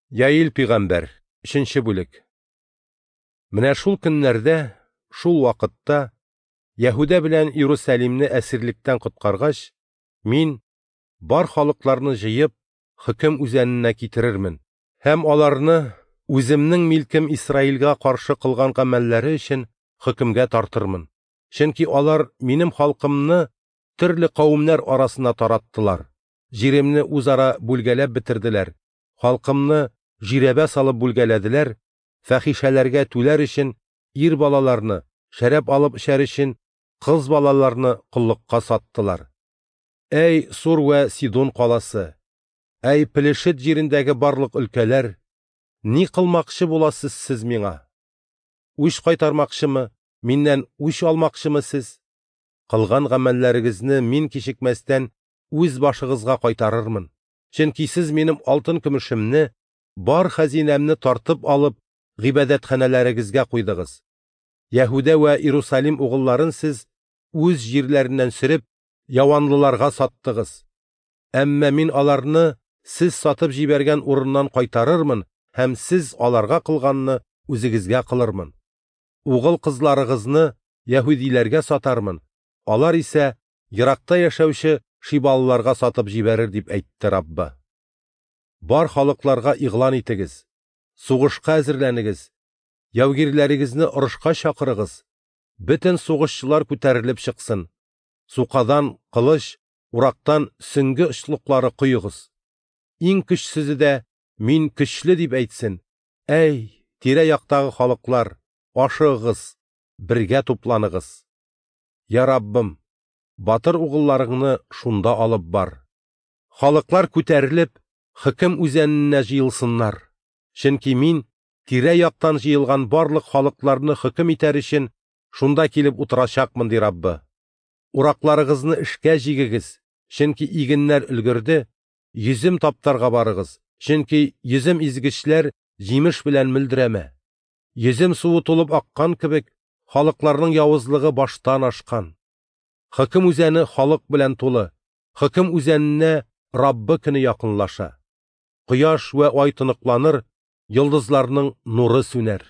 Яил пигамбәр, 3нче бүлек. Менә шул көннәрдә, шул вакытта, Яһүдә белән Иерусалимне әсирлектән коткаргач, мин бар халыкларны җыеп, хөкем үзәненә китерермен, һәм аларны үземнең милкем Исраилгә каршы кылган гамәлләре өчен хөкемгә тартырмын. Чөнки алар минем халкымны төрле кавемнәр арасына тараттылар, җиремне үзара бүлгәләп бетерделәр, халкымны җирәбә салып бүлгәләделәр, фәхишәләргә түләр өчен ир балаларны, шәраб алып эчәр өчен кыз балаларны коллыкка саттылар. Әй Сур вә Сидон каласы, әй Пелешет җирендәге барлык өлкәләр, ни кылмакчы буласыз сез миңа? Үч кайтармакчымы, миннән үч алмакчымы сез? Кылган гамәлләрегезне мин кичекмәстән үз башыгызга кайтарырмын. Чөнки сез минем алтын-көмешемне, бар хәзинәмне тартып алып, гыйбадәтханәләрегезгә куйдыгыз. Яһүдә вә Иерусалим угылларын сез үз җирләреннән сөреп, яванлыларга саттыгыз. Әмма мин аларны сез сатып җибәргән урыннан кайтарырмын, һәм сез аларга кылганны үзегезгә кылырмын. Угыл-кызларыгызны яһүдиләргә сатармын, алар исә еракта яшәүче шибалыларга сатып җибәрер, дип әйтте Раббы. Бар халыкларга игълан итегез, сугышка әзерләнегез, яугирләрегезне орышка чакырыгыз, бөтен сугышчылар күтәрелеп чыксын, сукадан кылыч, урактан сөңге очлыклары куйыгыз. Иң көчсезе дә мин көчле дип әйтсен. Әй, тирә-яктагы халыклар, ашыгыз, бергә тупланыгыз. Я Раббым, батыр угылларыңны шунда алып бар. Халыклар күтәрелеп, хөкем үзәненә җыелсыннар. Чөнки мин тирә-яктан җыелган барлык халыкларны хөкем итәр өчен шунда килеп утырачакмын, ди Раббы. Уракларыгызны эшкә җигегез, чөнки игеннәр өлгерде, йөзем таптарга барыгыз, чөнки йөзем изгечләр җимеш белән мөлдерәмә. Йөзем суы тулып аккан кебек, халыкларның явызлыгы баштан ашкан. Хөкем үзәне халык белән тулы, хөкем үзәненә Раббы көне якынлаша. Кояш вә ай тыныкланыр, йолдызларның нуры сүнәр.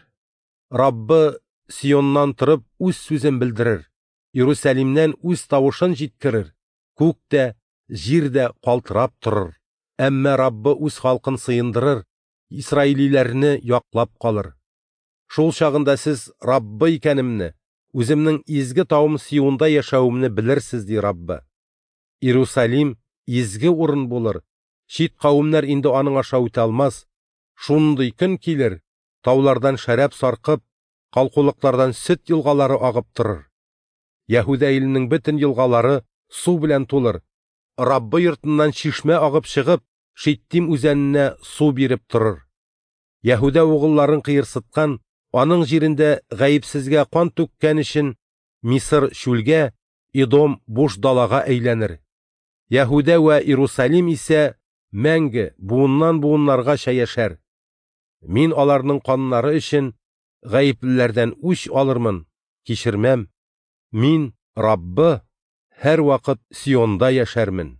Раббы Сионнан торып үз сүзен белдерер, Иерусалимнән үз тавышын җиткерер, күк тә, җир дә калтырап торыр. Әмма Раббы үз халкын сыендырыр, Исраилиләрне яклап калыр. Шул чагында сез Раббы икәнемне, үземнең изге тавым Сионда яшәүемне белерсез, ди Раббы. Иерусалим изге урын булыр, чит кавемнәр инде аның аша үтә алмас. Шундый көн килер, таулардан шәраб саркып, калкулыклардан сөт елгалары агып торыр. Яһүдә иленең бөтен елгалары су белән тулыр. Раббы йортыннан чишмә агып чыгып, Шиттим үзәненә су биреп торыр. Яһүдә угылларын кыерсыткан, аның җирендә гаепсезгә кан түккән өчен Мисыр чүлгә, Идом буш далага әйләнер. Яһүдә вә Иерусалим исә мәңге буыннан буыннарга яшәр. Мин аларның каннары өчен гаеплеләрдән үч алырмын, кичермәм. Мин, Раббы, һәр вакыт Сионда яшәрмен.